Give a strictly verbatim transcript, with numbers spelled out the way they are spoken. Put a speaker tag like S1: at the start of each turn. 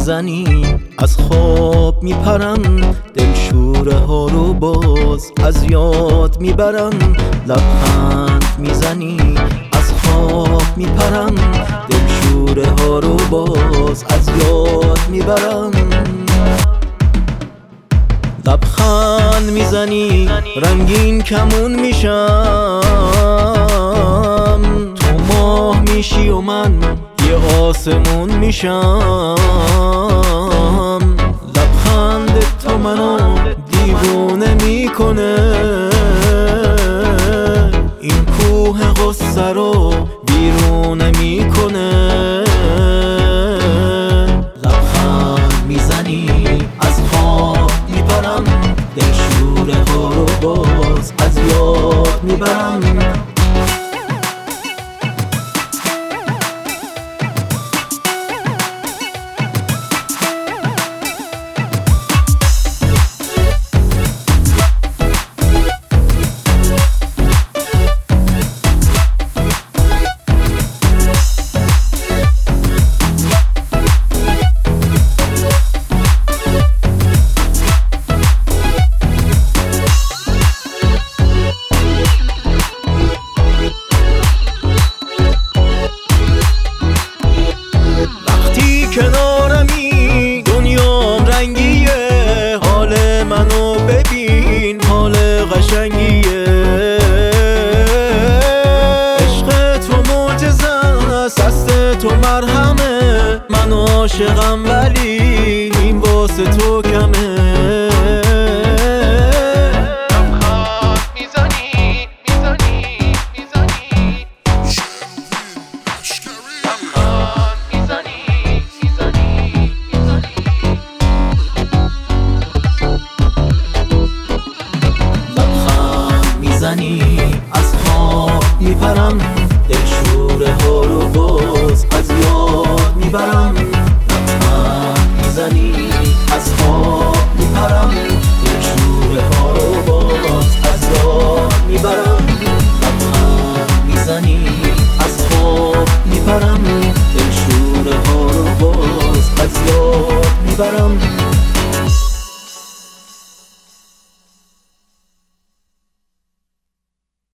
S1: میزنی از خواب میپرم، دلشوره ها رو باز از یاد میبرم. لبخند میزنی از خواب میپرم، دلشوره ها رو باز از یاد میبرم. لبخند میزنی رنگین کمون میشم، تو ماه میشی و من یه آسمون میشم. لبخند تو منو دیوونه میکنه، این کوه غصه رو بیرونه میکنه. لبخند میزنی از خواب میبرم، دلشوره ها رو باز از یاد میبرم. کنارمی دنیام رنگیه، حال منو ببین حال قشنگیه. عشق تو معجزه است، دست تو مرهمه، من عاشقم ولی این واسه تو کمه. از خواب میپرم، دلشوره ها رو باز از یاد میبرم.